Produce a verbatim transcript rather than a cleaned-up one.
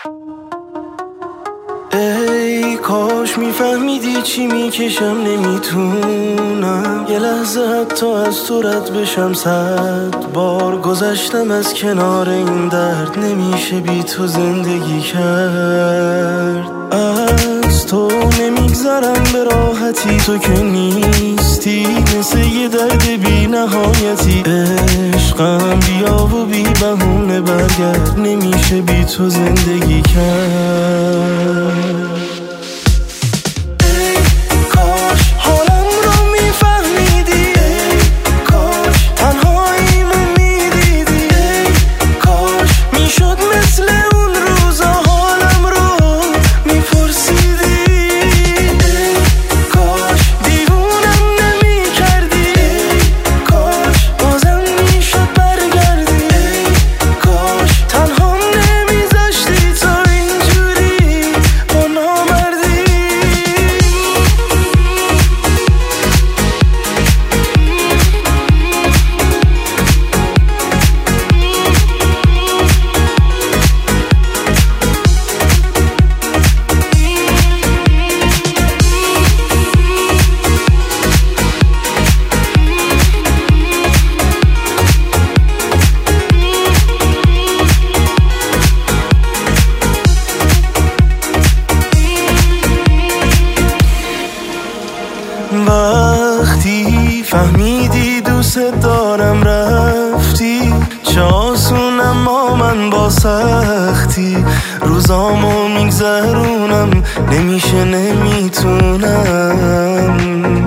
ای کاش میفهمیدی چی میکشم، نمیتونم یه لحظه حتی از تو رد بشم. صد بار گذشتم از کنار این درد، نمیشه بی تو زندگی کرد. از تو نمیگذرم به راحتی، تو که نیستی مثل یه درد بی نهایتی. عشقم بیا و بی بهونه برگرد، نمیشه بی تو زندگی کرد. وقتی فهمیدی دوست دارم رفتی، چه آسون اما من با سختی روزامو میگذرونم، نمیشه نمیتونم